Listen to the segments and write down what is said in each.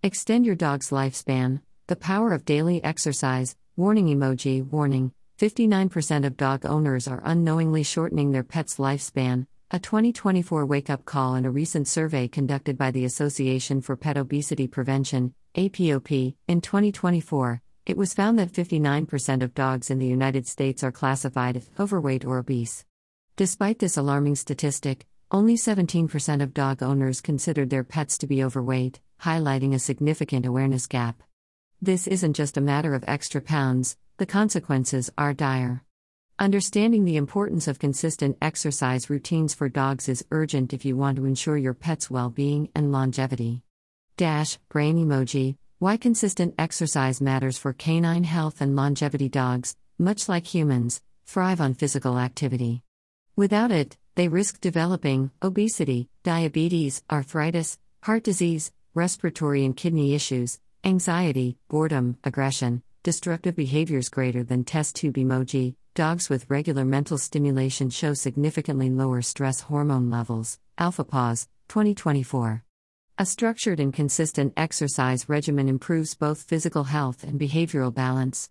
Extend your dog's lifespan. The power of daily exercise. Warning emoji. Warning. 59% of dog owners are unknowingly shortening their pet's lifespan. A 2024 wake-up call in a recent survey conducted by the Association for Pet Obesity Prevention, APOP, in 2024, it was found that 59% of dogs in the United States are classified as overweight or obese. Despite this alarming statistic, only 17% of dog owners considered their pets to be overweight, highlighting a significant awareness gap. This isn't just a matter of extra pounds, the consequences are dire. Understanding the importance of consistent exercise routines for dogs is urgent if you want to ensure your pet's well-being and longevity. Brain emoji. Why consistent exercise matters for canine health and longevity. Dogs, much like humans, thrive on physical activity. Without it, they risk developing obesity, diabetes, arthritis, heart disease, respiratory and kidney issues, anxiety, boredom, aggression, destructive behaviors. Greater than test tube emoji. Dogs with regular mental stimulation show significantly lower stress hormone levels. AlphaPaws, 2024. A structured and consistent exercise regimen improves both physical health and behavioral balance.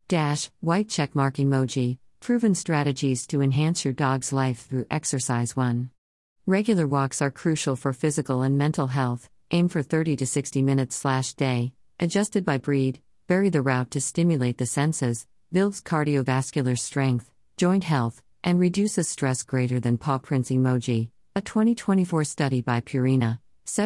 White checkmark emoji. Proven strategies to enhance your dog's life through exercise. 1. Regular walks are crucial for physical and mental health. Aim for 30 to 60 minutes/day. Adjusted by breed, vary the route to stimulate the senses, builds cardiovascular strength, joint health, and reduces stress. Greater than paw prints emoji. A 2024 study by Purina,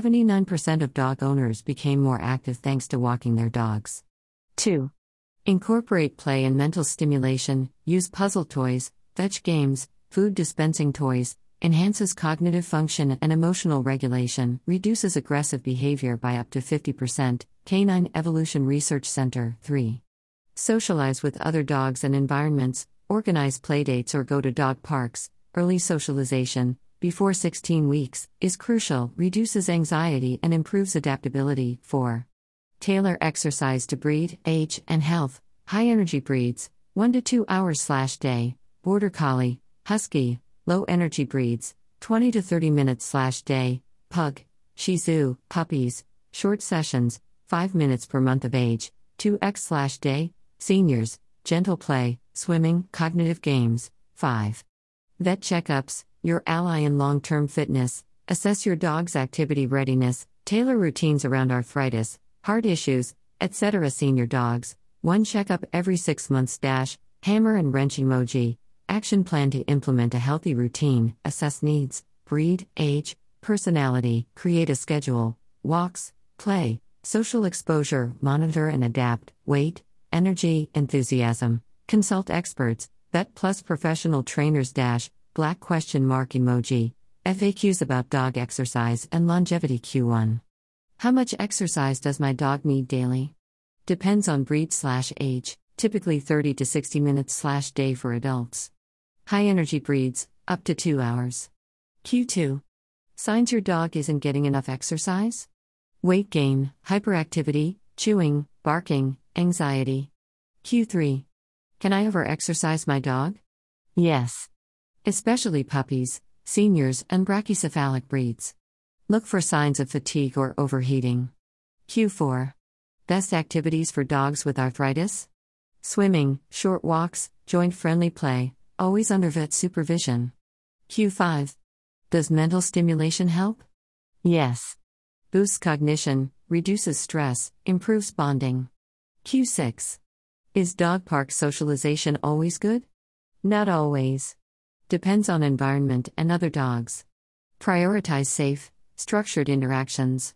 79% of dog owners became more active thanks to walking their dogs. 2. Incorporate play and mental stimulation. Use puzzle toys, fetch games, food dispensing toys. Enhances cognitive function and emotional regulation. Reduces aggressive behavior by up to 50%. Canine Evolution Research Center. 3. Socialize with other dogs and environments. Organize playdates or go to dog parks. Early socialization, before 16 weeks, is crucial. Reduces anxiety and improves adaptability. 4. Tailor exercise to breed, age, and health. High energy breeds, 1 to 2 hours/day. Border Collie, Husky. Low energy breeds, 20 to 30 minutes/day. Pug, Shih Tzu, puppies. Short sessions, 5 minutes per month of age. 2x/day. Seniors, gentle play, swimming, cognitive games. 5. Vet checkups, your ally in long-term fitness. Assess your dog's activity readiness. Tailor routines around arthritis, heart issues, etc. Senior dogs, 1 checkup every 6 months. Hammer and wrench emoji. Action plan to implement a healthy routine. Assess needs, breed, age, personality. Create a schedule. Walks, play, social exposure. Monitor and adapt. Weight, energy, enthusiasm. Consult experts. Vet Plus professional trainers. Black question mark emoji. FAQs about dog exercise and longevity. Q1. How much exercise does my dog need daily? Depends on breed/age, typically 30 to 60 minutes/day for adults. High energy breeds, up to 2 hours. Q2. Signs your dog isn't getting enough exercise? Weight gain, hyperactivity, chewing, barking, anxiety. Q3. Can I over-exercise my dog? Yes. Especially puppies, seniors, and brachycephalic breeds. Look for signs of fatigue or overheating. Q4. Best activities for dogs with arthritis? Swimming, short walks, joint-friendly play, always under vet supervision. Q5. Does mental stimulation help? Yes. Boosts cognition, reduces stress, improves bonding. Q6. Is dog park socialization always good? Not always. Depends on environment and other dogs. Prioritize safe, structured interactions.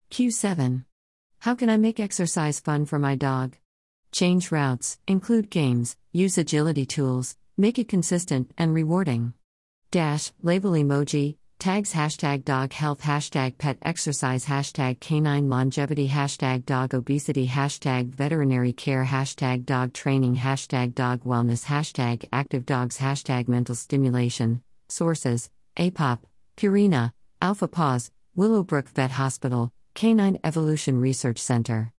Q7. How can I make exercise fun for my dog? Change routes, include games, use agility tools, make it consistent and rewarding. Label emoji, tags #dog health, #pet exercise, #canine longevity, #dog obesity, #veterinary care, #dog training, #dog wellness, #active dogs, #mental stimulation. Sources: APOP, Purina, AlphaPaws, Willowbrook Vet Hospital, Canine Evolution Research Center.